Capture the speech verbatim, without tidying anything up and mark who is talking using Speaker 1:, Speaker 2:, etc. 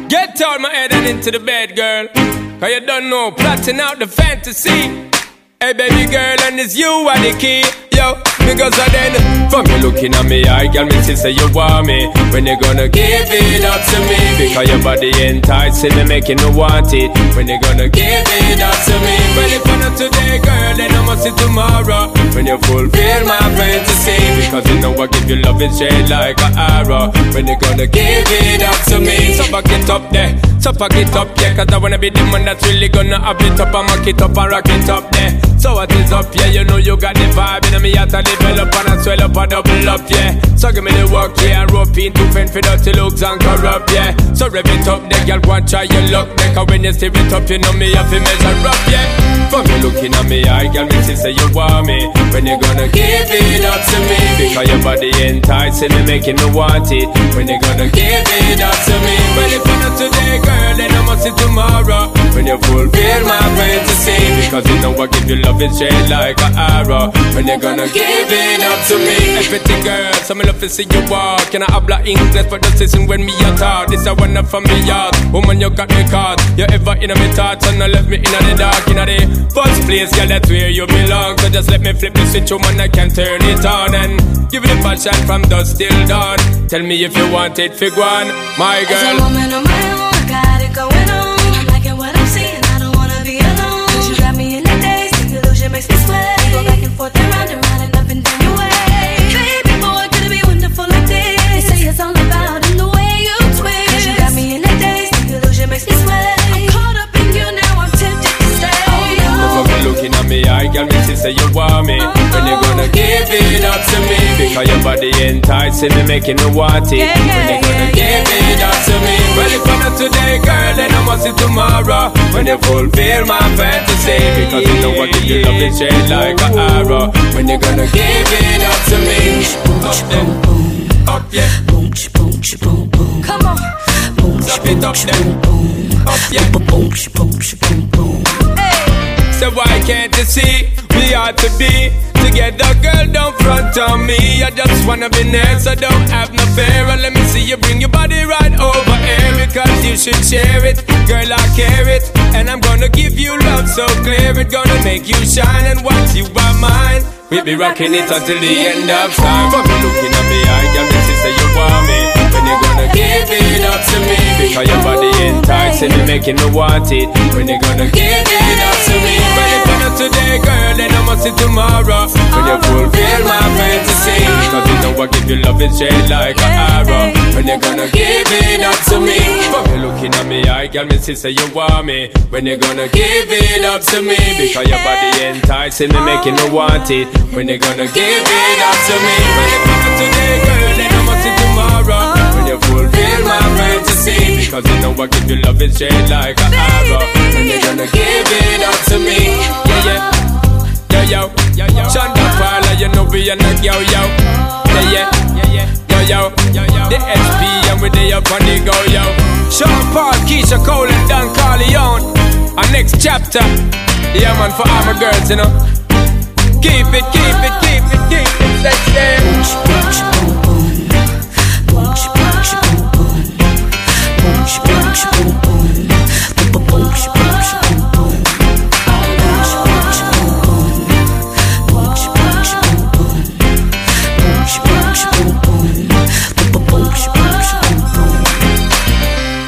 Speaker 1: Get out my head and into the bed, girl. Cause you don't know, plotting out the fantasy. Hey baby girl, and it's you are the key. Yo, because I then from you looking at me, I got me to say you want me. When you gonna give it up to me? Because your body enticing me, making me want it. When you gonna give it up to me? Well, if not today, girl, then I must see tomorrow. When you fulfill my fantasy. Because you know I give you love and shade like an arrow. When you gonna give it up to me? So back it up there, so pack it up, yeah. Cause I wanna be the man that's really gonna have it up and mock it up and rock it up there. So what is up, yeah, you know you got the vibe. In me heart to develop and I swell up and double up, yeah. So give me the work, yeah, and rope in to fend for dirty looks and corrupt, yeah. So rev it up, there, girl, go and try your luck, there. Cause when you stir it up, you know me have to measure up, yeah. From you looking at me, I girl, me say you want me. When you gonna give it up to me? Because your body enticing me, making me want it. When you gonna give it up to me? Well, if not today, girl, then I must see tomorrow. When you fulfill my fantasy. Because you know I give you love and shade like an arrow. When you gonna give it up to me? Everything, girl, so me love to see you walk. Can I habla English for the season when me a talk? This a one up from me yard. Woman, you got me caught. You ever in my thoughts and I left me in the dark. In the first place, girl, that's where you belong. So just let me flip the switch, woman, I can turn it on. And give it a passion from dusk till dawn. Tell me if you want it, fig one, my girl.
Speaker 2: As a woman on my own, I got it going on. I'm liking what I'm seeing, I don't wanna be alone. But you got me in the days, the illusion makes me sweat. Go back and forth and round and round and up and down your way. Baby boy, could it be wonderful like this? They say it's all about in the way you twist. Cause you got me in the days, the illusion makes me sweat. I'm caught up in you now, I'm tempted to stay. Oh,
Speaker 1: no. Looking at me, I got me to say you want me. When you gonna give it up to me? Because your body enticing me, making me want it.
Speaker 2: Yeah,
Speaker 1: when you gonna
Speaker 2: yeah,
Speaker 1: give
Speaker 2: yeah,
Speaker 1: it up to me? Well, if not today, girl, then I must see tomorrow. When you fulfill my fantasy. Because you know I give you love and shade like an arrow. When you gonna give it up to me? Up then, up yeah.
Speaker 3: Boom, boom, boom, boom.
Speaker 2: come on.
Speaker 3: Boom,
Speaker 1: Stop it up then, up yeah.
Speaker 3: boom, boom, boom, boom.
Speaker 1: So why can't you see we ought to be together, girl, don't front on me. I just wanna be near, so don't have no fear. And let me see you bring your body right over here. Because you should share it, girl, I care it. And I'm gonna give you love so clear. It's gonna make you shine, and once you are mine, we'll be rocking it until the end of time. From you looking at me, I got me to say you want me. When you gonna give it up to me? Because your body enticing me, making me want it. When you gonna give it up to me? But if not today, girl, then I must see tomorrow. When you fulfill my fantasy. Because you know I give you love and shade like an arrow. When you gonna give it up to me? From you looking at me, I got me to say you want me. When you gonna give it up to me? Because your body enticing me, making me want it. When you gonna give it up to me? When you not today, girl, then I must see tomorrow. When you fulfill my fantasy. Because you know I give you love and shade like an arrow. When you gonna give it up to me? Yeah, yeah. Yo, yo, yo, yo. Shonda Parla, you know we are not yo, yo. Yeah, yeah, yeah, yeah. Yo, yo, yo, yo. The H P and we day up on the go, yo. Sean Paul, Keisha Cole and Don Corleone. Our next chapter. Yeah, man, for all my girls, you know. Keep it, keep it, keep it, keep it, let's say.
Speaker 3: Boom, boom, boom, boom. Boom, boom, boom, boom. Boom, boom, boom, boom.